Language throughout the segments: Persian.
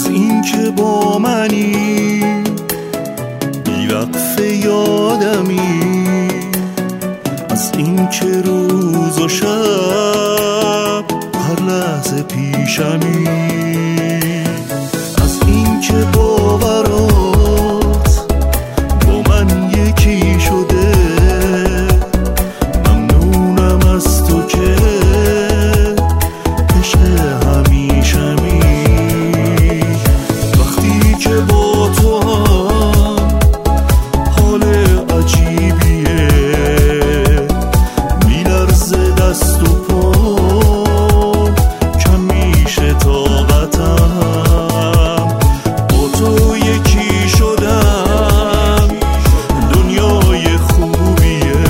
این که با منی بی‌وقفه یادمی، از این که روز و شب هر لحظه پیشمی، از این که باورات با من یکی شده. ممنونم از تو که عشق همیشمی، وقتی که با تو هم حال عجیبیه، میلرزه دست و پام، کم میشه طاقتم. با تو یکی شدم، دنیای خوبیه،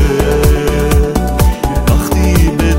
وقتی به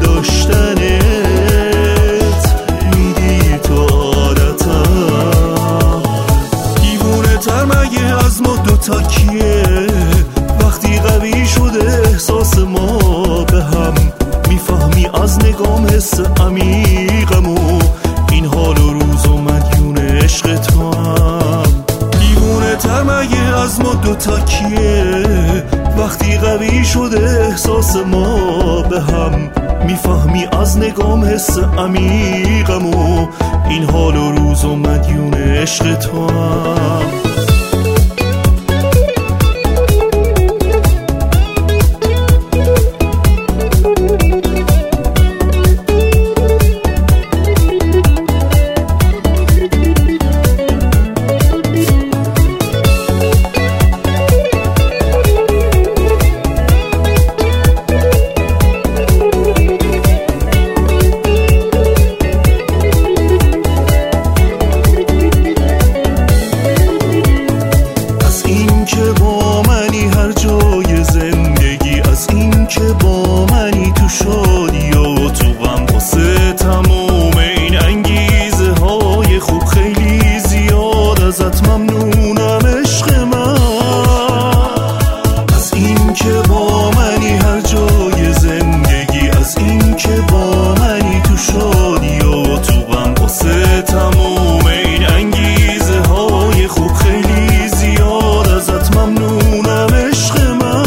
داشتنت میدی تو عادتم. دیوونه تر مگه از ما دوتا کیه، وقتی قوی شده احساس ما به هم، میفهمی از نگام حس عمیقمو، این حال و روز و مدیون عشق تو هم. دیوونه تر مگه از ما دوتا کیه، وقتی قوی شده احساس ما به هم، میفهمی از نگام حس عمیقمو، این حال و روز و مدیون عشق تو هم. ممنونم عشق من، از این که با منی هر جای زندگی، از این که با منی تو شادی و تو غم، واسه تموم این انگیزه های خوب خیلی زیاد، ازت ممنونم عشق من.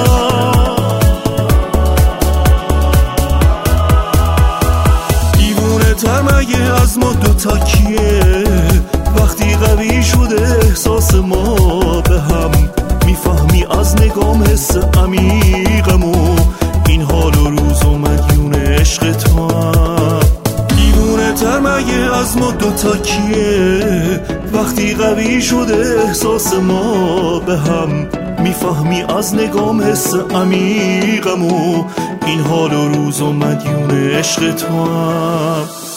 دیوونه تر مگه از ما دوتا کیه، وقتی قوی شده احساس ما به هم، میفهمی از نگام حس عمیقمو، این حال و روز و مدیون عشق تو هم. دیوونه تر مگه از ما دوتا کیه، وقتی قوی شده احساس ما به هم، میفهمی از نگام حس عمیقمو، این حال و روز و مدیون عشق تو هم.